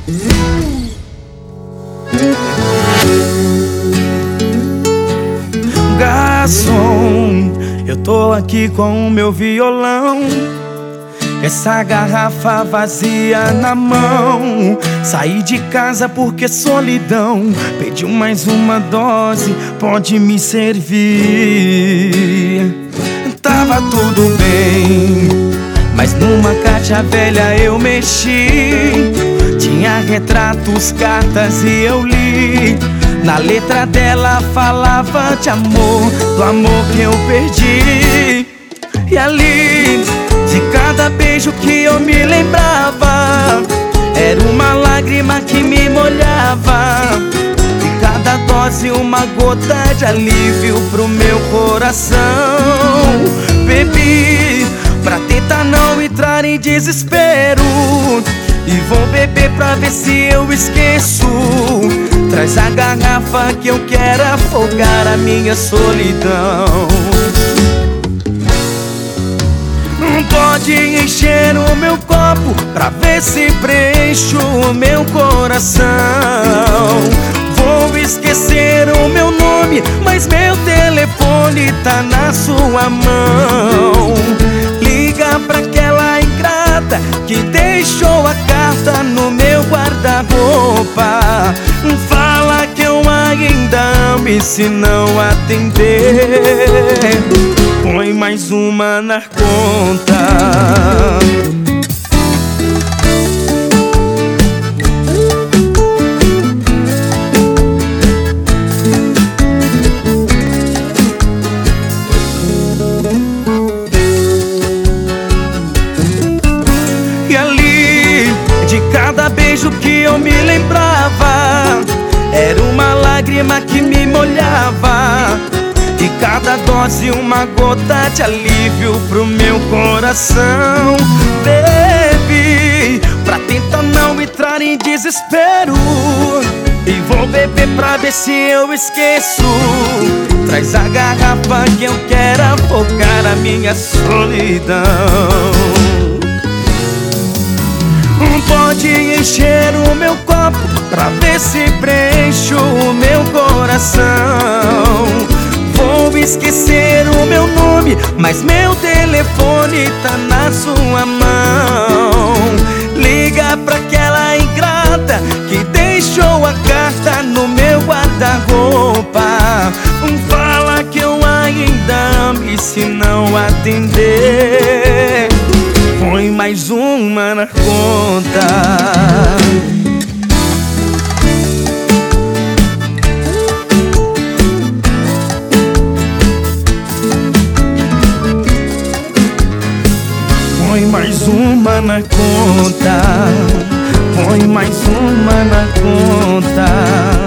Garçom, eu tô aqui com o meu violão, essa garrafa vazia na mão. Saí de casa porque solidão, pedi mais uma dose, pode me servir. Tava tudo bem, mas numa caixa velha eu mexi. Tinha retratos, cartas e eu li. Na letra dela falava de amor, do amor que eu perdi. E ali, de cada beijo que eu me lembrava, era uma lágrima que me molhava. De cada dose uma gota de alívio pro meu coração. Bebi pra tentar não entrar em desespero, e vou beber pra ver se eu esqueço. Traz a garrafa que eu quero afogar a minha solidão. Pode encher o meu copo pra ver se preencho o meu coração. Vou esquecer o meu nome, mas meu telefone tá na sua mão. Liga pra aquela ingrata que deixou a carta no meu guarda-roupa. Fala que eu ainda amo e se não atender, põe mais uma na conta. E ali, de cada beijo que eu me lembrava, era uma lágrima que me molhava. E cada dose uma gota de alívio pro meu coração. Bebi pra tentar não entrar em desespero, e vou beber pra ver se eu esqueço. Traz a garrafa que eu quero afogar a minha solidão. Pode encher o meu copo pra ver se preencho o meu coração. Vou esquecer o meu nome, mas meu telefone tá na sua mão. Liga pra aquela ingrata que deixou a carta no meu guarda-roupa. Fala que eu ainda amo e se não atender, põe mais uma na conta. Põe mais uma na conta, põe mais uma na conta.